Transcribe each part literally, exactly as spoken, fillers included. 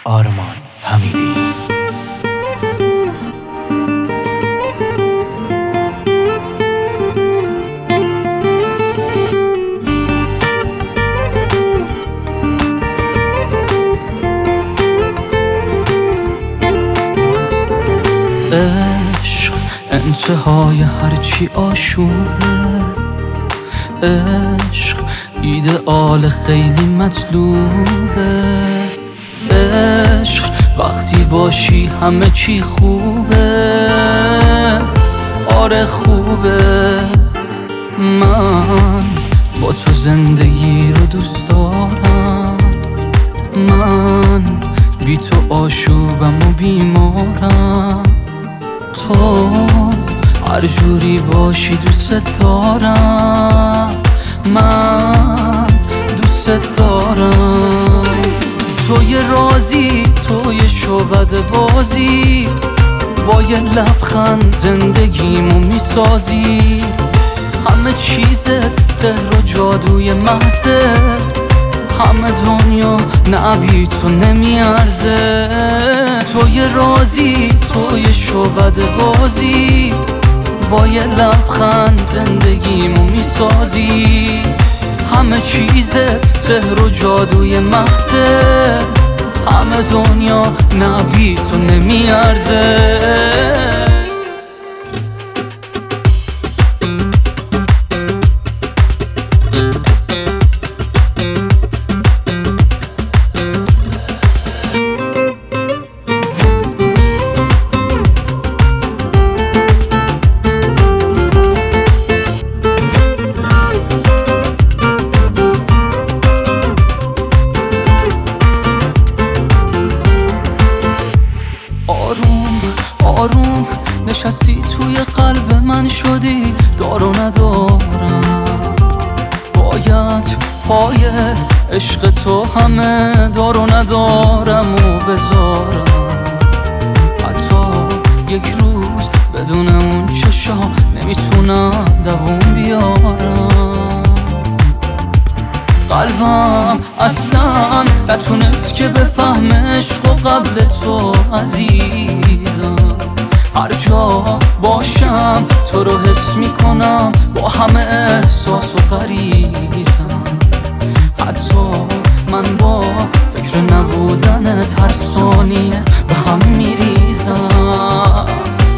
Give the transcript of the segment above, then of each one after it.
آرمان حمیدی. عشق انتهای هرچی آشوبه، عشق ایدئال خیلی مطلوبه، عشق وقتی باشی همه چی خوبه، آره خوبه. من با تو زندگی رو دوست دارم، من بی تو آشوبم و بیمارم، تو هر جوری باشی دوست دارم، من دوست دارم. توی رازی، توی شعبد بازی، با یه لبخند زندگیمو میسازی، همه چیزت سحر و جادوی محضه، همه دنیا نه بی تو نمیارزه. توی رازی، توی شعبد بازی، با یه لبخند زندگیمو میسازی، همه چیزت سحر و جادوی محضه، همه دنیا نه بی تو نمیارزه. آروم آروم نشستی توی قلب من، شدی دار و ندارم، باید پای عشق تو همه دار و ندارم و بذارم. حتی یک روز بدون اون چشا نمیتونم دووم بیارم، قلبم اصلا نتونست که بفهم عشق و قبل تو عزیزم. هر جا باشم تو رو حس میکنم، با همه احساس و غریزم، حتی من با فکر نبودنت هر ثانیه به هم میریزم.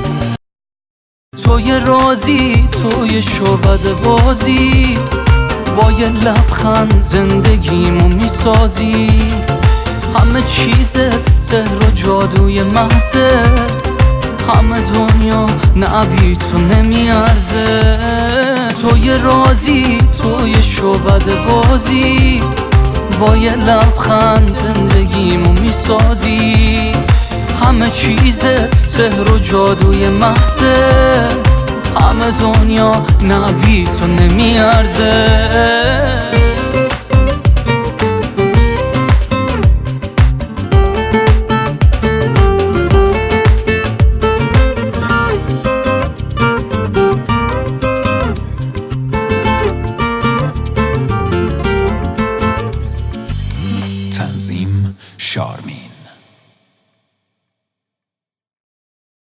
توی رازی، توی شعبد بازی، با یه لبخند زندگیمو میسازی، همه چیزت سحر و جادوی محضه، همه دنیا نه بی تو نمیارزه. توی رازی، توی شعبد بازی، با یه لبخند زندگیمو میسازی، همه چیزت سحر و جادوی محضه، همه دنیا نه بی تو نمیارزه.